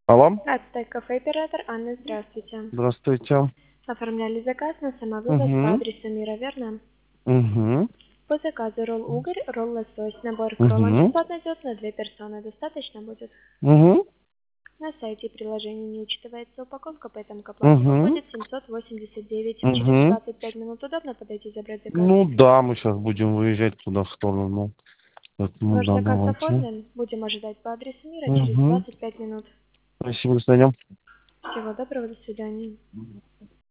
Алло. Отстой кафе оператор Анна, здравствуйте. Здравствуйте. Оформляли заказ на самовывоз по Угу. адресу Мира, верно? Угу. По заказу ролл угорь, ролл лосось, набор к роллам Угу. бесплатно идет на 2 персоны. Достаточно будет? Угу. На сайте приложения не учитывается упаковка, поэтому к оплате Угу. выходит 789. Через Угу. 25 минут удобно подойти и забрать заказ. Ну да, мы сейчас будем выезжать туда в сторону. Поэтому Ваш да, заказ давайте. оформлен. Будем ожидать по адресу Мира через Угу. 25 минут. Спасибо, до свидания. Всего доброго, до свидания.